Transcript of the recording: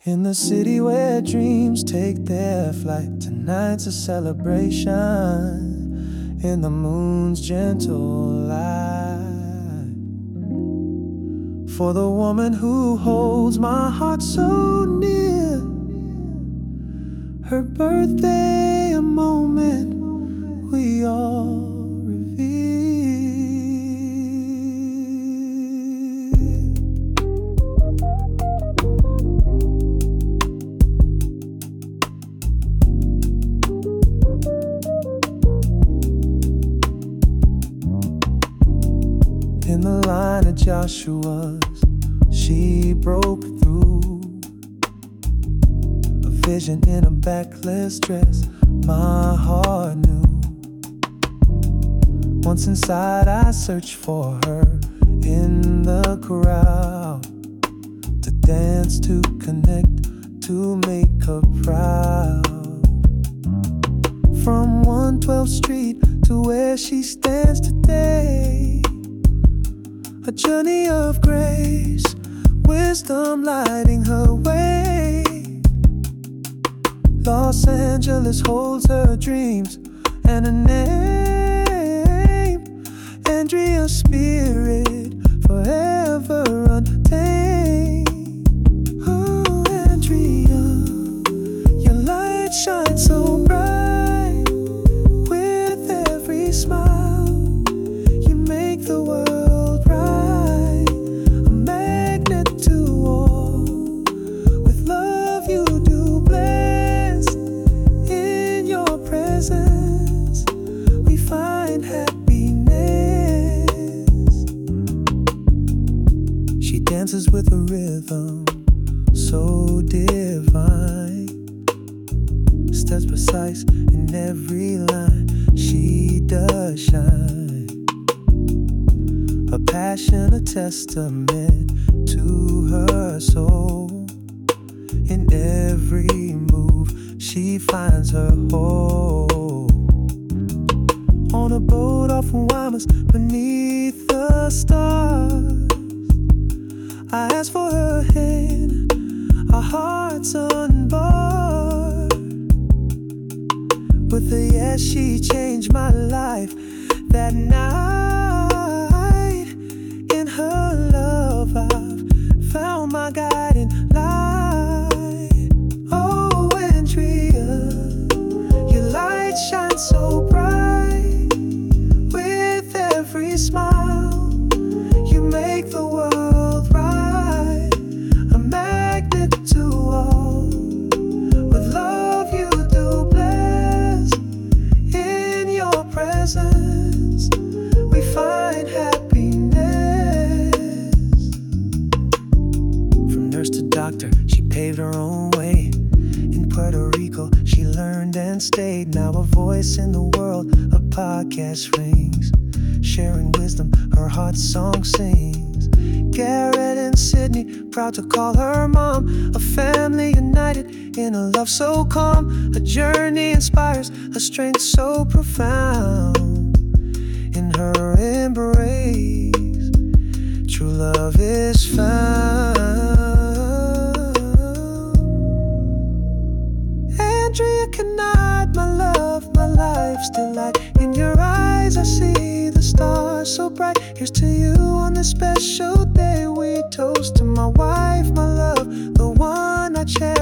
In the city where dreams take their flight, tonight's a celebration in the moon's gentle light. For the woman who holds my heart so near, her birthday a moment we all revere. In the line of Joshua's, she broke through. A vision in a backless dress, my heart knew. Once inside, I searched for her in the crowd, to dance, to connect, to make her proud. From 112th Street to where she stands today, a journey of grace, wisdom lighting her way. Los Angeles holds her dreams and a name, Andrea Spirit, forever untamed. Oh, Andrea, your light shines so bright. With every smile, you make the world right. A magnet to all, with love you do bless. In your presence, we find happiness. She dances with a rhythm so divine, steps precise in every line. She does shine, a passion, a testament to her soul. In every move, she finds her home. On a boat off Guaymas, beneath the stars, I ask for her hand, our hearts unbarred. With a yes, she changed my life that night. In her love, I've found my guiding light. Oh, Andrea, your light shines so bright. With every smile, you make the world right. A magnet to all, with love you do bless. In your presence, we find happiness. From nurse to doctor, she paved her own way. In Puerto Rico, she learned and stayed. Now a voice in the world, a podcast rings, sharing wisdom, her heart song sings. Garrett and Sydney, proud to call her mom. A family united in a love so calm. A journey inspires, a strength so profound. In her embrace, true love is found. Andrea Canard, my love, my life's delight. In your eyes I see the stars so bright. Here's to you on this special day. We toast to my wife, my love, the one I cherish.